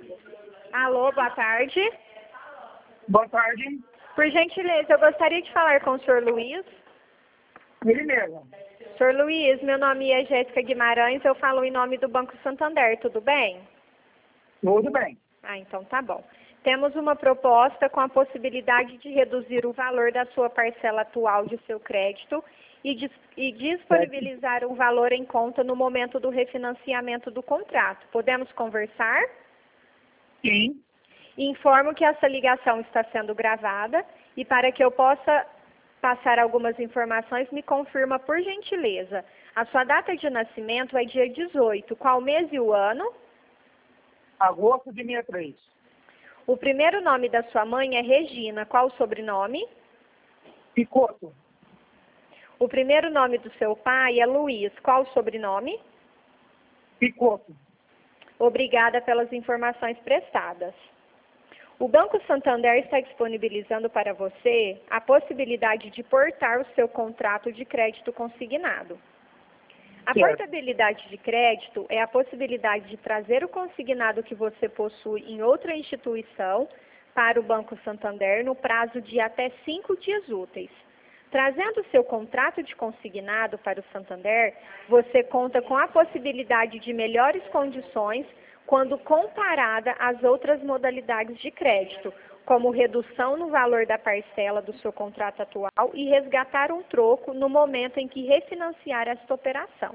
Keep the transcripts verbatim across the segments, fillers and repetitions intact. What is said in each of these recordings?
Alô, boa tarde. Boa tarde. Por gentileza, eu gostaria de falar com o senhor Luiz. Ele mesmo. senhor Luiz, meu nome é Jéssica Guimarães, eu falo em nome do Banco Santander, tudo bem? Tudo bem. Ah, então tá bom. Temos uma proposta com a possibilidade de reduzir o valor da sua parcela atual de seu crédito e, dis e disponibilizar um valor em conta no momento do refinanciamento do contrato. Podemos conversar? Sim. Informo que essa ligação está sendo gravada e para que eu possa passar algumas informações, me confirma por gentileza. A sua data de nascimento é dia dezoito. Qual mês e o ano? Agosto de sessenta e três. O primeiro nome da sua mãe é Regina. Qual o sobrenome? Picoto. O primeiro nome do seu pai é Luiz. Qual o sobrenome? Picoto. Obrigada pelas informações prestadas. O Banco Santander está disponibilizando para você a possibilidade de portar o seu contrato de crédito consignado. A Certo. portabilidade de crédito é a possibilidade de trazer o consignado que você possui em outra instituição para o Banco Santander no prazo de até cinco dias úteis. Trazendo o seu contrato de consignado para o Santander, você conta com a possibilidade de melhores condições quando comparada às outras modalidades de crédito, como redução no valor da parcela do seu contrato atual e resgatar um troco no momento em que refinanciar esta operação.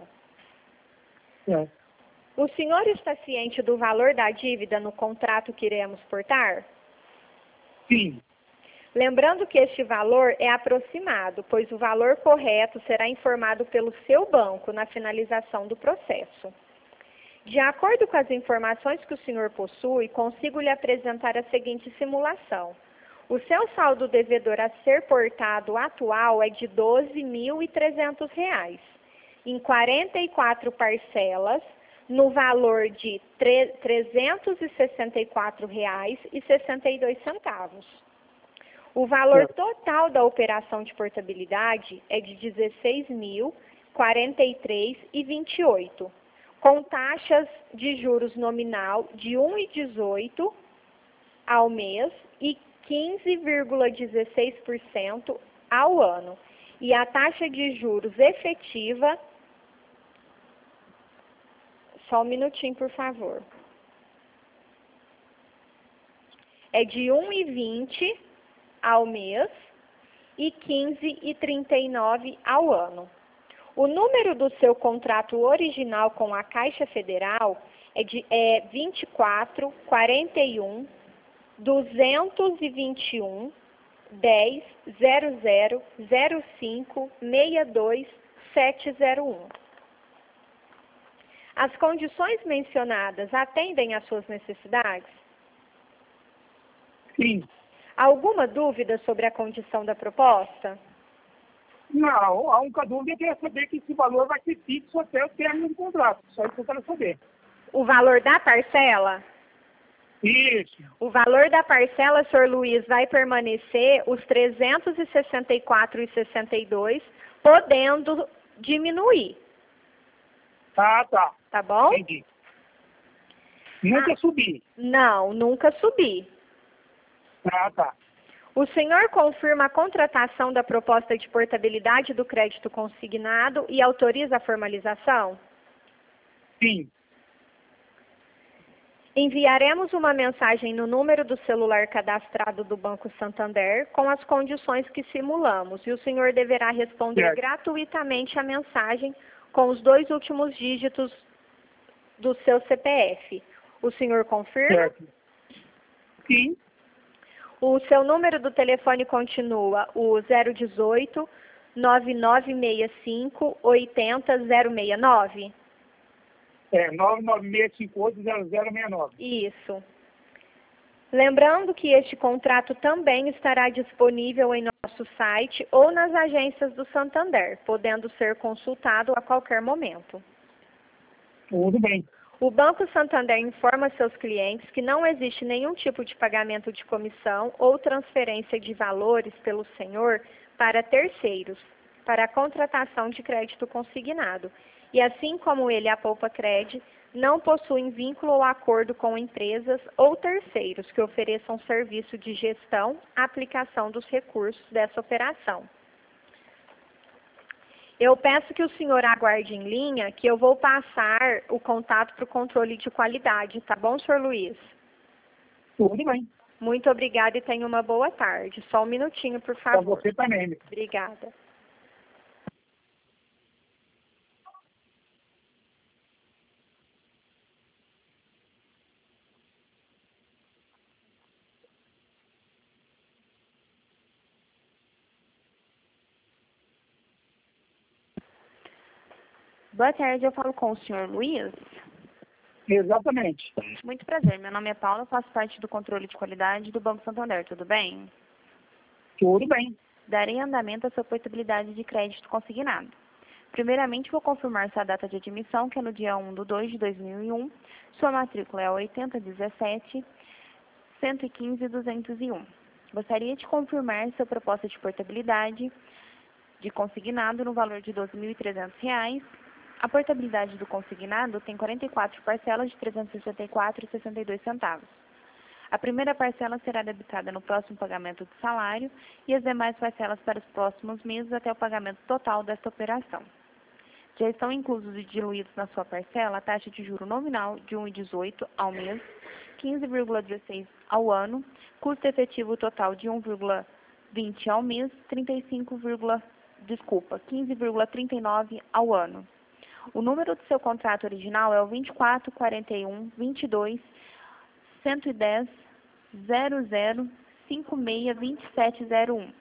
É. O senhor está ciente do valor da dívida no contrato que iremos portar? Sim. Lembrando que este valor é aproximado, pois o valor correto será informado pelo seu banco na finalização do processo. De acordo com as informações que o senhor possui, consigo lhe apresentar a seguinte simulação. O seu saldo devedor a ser portado atual é de doze mil e trezentos reais, em quarenta e quatro parcelas, no valor de trezentos e sessenta e quatro reais e sessenta e dois centavos. O valor total da operação de portabilidade é de dezesseis mil, quarenta e três reais e vinte e oito centavos. Com taxas de juros nominal de um vírgula dezoito por cento ao mês e quinze vírgula dezesseis por cento ao ano. E a taxa de juros efetiva, só um minutinho, por favor, é de um vírgula vinte por cento ao mês e quinze vírgula trinta e nove por cento ao ano. O número do seu contrato original com a Caixa Federal é, de, é vinte e quatro, quarenta e um, duzentos e vinte e um, dez, zero zero, zero cinco, seis dois, sete zero um. As condições mencionadas atendem às suas necessidades? Sim. Alguma dúvida sobre a condição da proposta? Não, a única dúvida é saber que esse valor vai ser fixo até o término do contrato. Só isso que eu quero saber. O valor da parcela? Isso. O valor da parcela, senhor Luiz, vai permanecer os trezentos e sessenta e quatro reais e sessenta e dois centavos, podendo diminuir. Ah, tá. Tá bom? Entendi. Nunca Ah, subi. Não, nunca subir. Ah, tá. O senhor confirma a contratação da proposta de portabilidade do crédito consignado e autoriza a formalização? Sim. Enviaremos uma mensagem no número do celular cadastrado do Banco Santander com as condições que simulamos e o senhor deverá responder Certo. gratuitamente a mensagem com os dois últimos dígitos do seu C P F. O senhor confirma? Certo. Sim. O seu número do telefone continua o zero dezoito, nove nove seis cinco, oito zero zero seis nove? É, nove nove seis cinco oito zero zero seis nove. Isso. Lembrando que este contrato também estará disponível em nosso site ou nas agências do Santander, podendo ser consultado a qualquer momento. Tudo bem. O Banco Santander informa seus clientes que não existe nenhum tipo de pagamento de comissão ou transferência de valores pelo senhor para terceiros, para a contratação de crédito consignado. E assim como ele, a Poupa Cred, não possuem vínculo ou acordo com empresas ou terceiros que ofereçam serviço de gestão, aplicação dos recursos dessa operação. Eu peço que o senhor aguarde em linha, que eu vou passar o contato para o controle de qualidade, tá bom, senhor Luiz? Tudo bem. Muito obrigada e tenha uma boa tarde. Só um minutinho, por Para favor. você também. Obrigada. Boa tarde, eu falo com o senhor Luiz. Exatamente. Muito prazer, meu nome é Paula, faço parte do controle de qualidade do Banco Santander, tudo bem? Tudo bem. Darei andamento à sua portabilidade de crédito consignado. Primeiramente, vou confirmar sua data de admissão, que é no dia um de dois de dois mil e um. Sua matrícula é oitenta dezessete, cento e quinze, duzentos e um. Gostaria de confirmar sua proposta de portabilidade de consignado no valor de doze mil e trezentos reais. A portabilidade do consignado tem quarenta e quatro parcelas de trezentos e sessenta e quatro reais e sessenta e dois centavos. A primeira parcela será debitada no próximo pagamento do salário e as demais parcelas para os próximos meses até o pagamento total desta operação. Já estão inclusos e diluídos na sua parcela a taxa de juro nominal de um vírgula dezoito ao mês, quinze vírgula dezesseis ao ano, custo efetivo total de um vírgula vinte ao mês, trinta e cinco, desculpa, quinze vírgula trinta e nove ao ano. O número do seu contrato original é o vinte e quatro, quarenta e um, vinte e dois, cento e dez, zero zero, cinquenta e seis, vinte e sete zero um.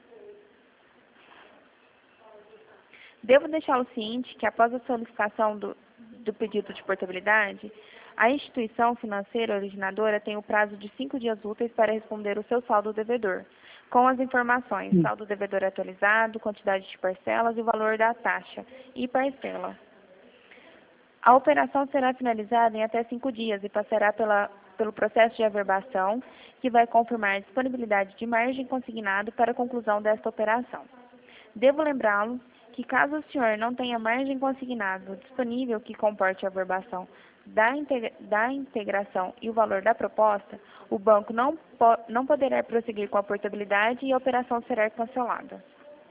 Devo deixá-lo ciente que, após a solicitação do, do pedido de portabilidade, a instituição financeira originadora tem o prazo de cinco dias úteis para responder o seu saldo devedor, com as informações, Sim. saldo devedor atualizado, quantidade de parcelas e o valor da taxa e parcela. A operação será finalizada em até cinco dias e passará pela, pelo processo de averbação, que vai confirmar a disponibilidade de margem consignado para a conclusão desta operação. Devo lembrá-lo que, caso o senhor não tenha margem consignado disponível que comporte a averbação da, integra da integração e o valor da proposta, o banco não, po não poderá prosseguir com a portabilidade e a operação será cancelada.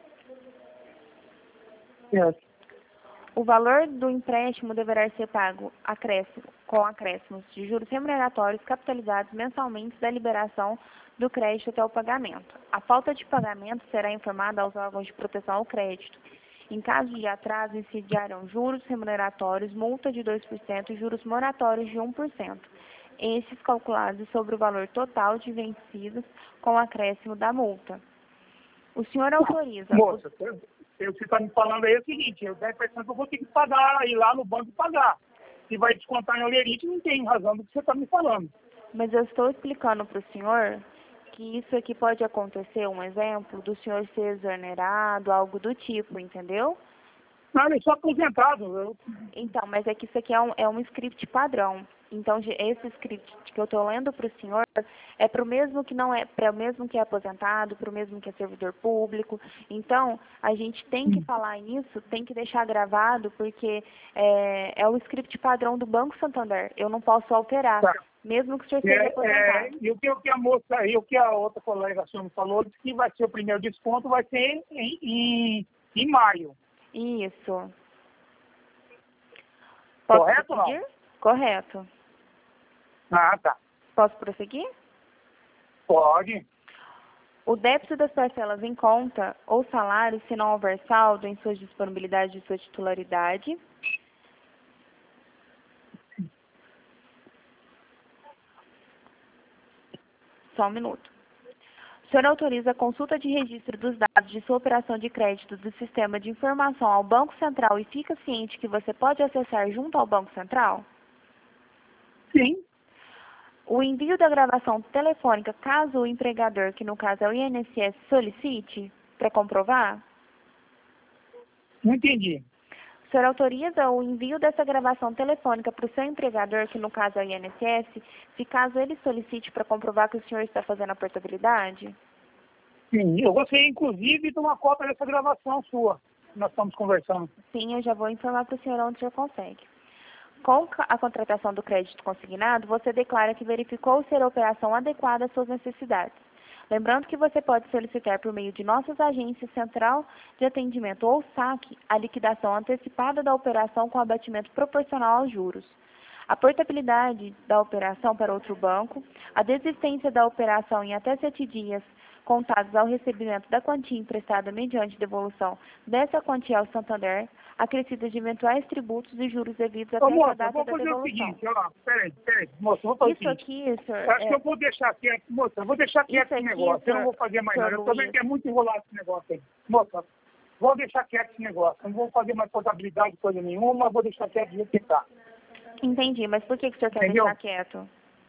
Certo. O valor do empréstimo deverá ser pago acréscimo, com acréscimos de juros remuneratórios capitalizados mensalmente da liberação do crédito até o pagamento. A falta de pagamento será informada aos órgãos de proteção ao crédito. Em caso de atraso, incidirão juros remuneratórios, multa de dois por cento e juros moratórios de um por cento. Estes calculados sobre o valor total de vencidos com o acréscimo da multa. O senhor autoriza... Moça, o que você está me falando aí é o seguinte, eu dez por cento eu vou ter que pagar, ir lá no banco e pagar. Se vai descontar em olerite, não tem razão do que você está me falando. Mas eu estou explicando para o senhor que isso aqui pode acontecer, um exemplo, do senhor ser exonerado, algo do tipo, entendeu? Não, eu sou aposentado. Eu... Então, mas é que isso aqui é um, é um script padrão. Então, esse script que eu estou lendo para o senhor é para o mesmo que não é, para o mesmo que é aposentado, para o mesmo que é servidor público. Então, a gente tem que falar isso, tem que deixar gravado, porque é, é o script padrão do Banco Santander. Eu não posso alterar, Tá. mesmo que o senhor seja É, aposentado. é, e o que, o que a moça, e o que a outra colega sua me falou, disse que vai ser o primeiro desconto, vai ser em, em, em maio. Isso. Posso Correto ou não? prosseguir? Correto. Ah, tá. Posso prosseguir? Pode. O débito das parcelas em conta ou salário, se não houver saldo em suas disponibilidades de sua titularidade. Só um minuto. O senhor autoriza a consulta de registro dos dados de sua operação de crédito do sistema de informação ao Banco Central e fica ciente que você pode acessar junto ao Banco Central? Sim. O envio da gravação telefônica, caso o empregador, que no caso é o I N S S, solicite para comprovar? Não entendi. O senhor autoriza o envio dessa gravação telefônica para o seu empregador, que no caso é o I N S S, se caso ele solicite para comprovar que o senhor está fazendo a portabilidade? Sim. Eu gostaria, inclusive, de uma cópia dessa gravação sua, que nós estamos conversando. Sim, eu já vou informar para o senhor onde já consegue. Com a contratação do crédito consignado, você declara que verificou ser a operação adequada às suas necessidades. Lembrando que você pode solicitar por meio de nossas agências Central de Atendimento ou SAC a liquidação antecipada da operação com abatimento proporcional aos juros, a portabilidade da operação para outro banco, a desistência da operação em até sete dias contados ao recebimento da quantia emprestada mediante devolução dessa quantia ao Santander, acrescida de eventuais tributos e juros devidos até Ô, moça, a data vou da fazer devolução. o seguinte, ó, peraí, peraí, moça, vou fazer Isso o seguinte. aqui, senhor, Eu acho é, que eu vou deixar quieto, moça, eu vou deixar quieto Isso esse aqui, negócio, eu não senhor- vou fazer mais senhor nada, eu também Luiz. quero muito enrolar esse negócio aí. Moça, vou deixar quieto esse negócio, não vou fazer mais contabilidade, coisa nenhuma, vou deixar quieto do jeito que tá. entendi, mas por que, que o senhor quer Entendeu? deixar quieto?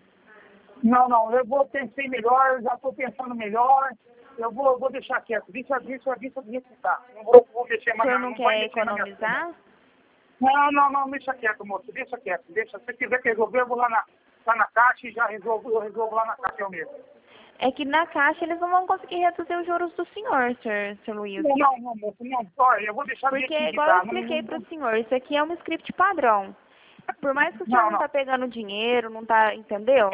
Não, não, eu vou pensar melhor, já estou pensando melhor, eu vou, eu vou deixar quieto, deixa, deixa, deixa do jeito que tá. Não vou, vou mexer O mais senhor nada, não vai quer mexer na minha vida. economizar? Não, não, não, deixa quieto, moço, deixa quieto, deixa. Se você quiser resolver, eu vou lá na, lá na caixa e já resolvo, eu resolvo lá na caixa eu mesmo. É que na Caixa eles não vão conseguir reduzir os juros do senhor, senhor, senhor Luiz. Não, não, não, moço, não, olha, eu vou deixar do Porque, jeito que igual eu tá. Não, expliquei não, para o senhor, isso aqui é um script padrão. Por mais que o senhor Não, não não. está pegando dinheiro, não está, entendeu?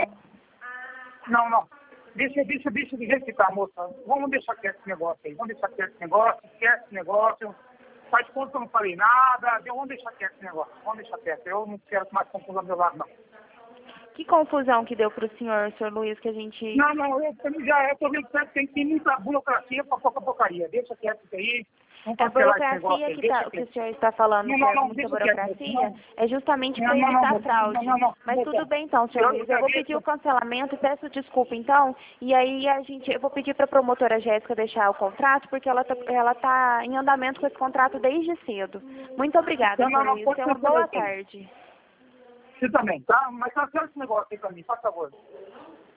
não, não. Deixa, deixa, deixa do jeito que tá, moça. Vamos deixar quieto esse negócio aí. Vamos deixar quieto esse negócio, esquece esse negócio. Faz de conta que eu não falei nada. Vamos deixar quieto esse negócio. Vamos deixar quieto. Eu não quero mais confusão do meu lado, não. Que confusão que deu para o senhor, senhor Luiz, que a gente... Não, não, eu também já eu tô vendo que tem, tem muita burocracia pra pouca porcaria. Deixa quieto isso aí. Vamos A cancelar esse negócio burocracia aí. que, Deixa tá, que quieto. o senhor está falando, Não, que não, é não, muita deixa quieto, burocracia, não. é justamente Não, para não, não, evitar moça, fraude. não, não, não, Mas moça. tudo bem então, senhor Eu Luiz. já Eu vou vi pedir o isso. cancelamento, peço desculpa então, e aí a gente, eu vou pedir para a promotora Jéssica deixar o contrato, porque ela está ela tá em andamento com esse contrato desde cedo. Muito obrigada, Não, não, senhor não, Luiz. pode Tenha uma cancelar boa isso aí. tarde. Você também, tá? Mas cancela esse negócio aí pra mim, por favor.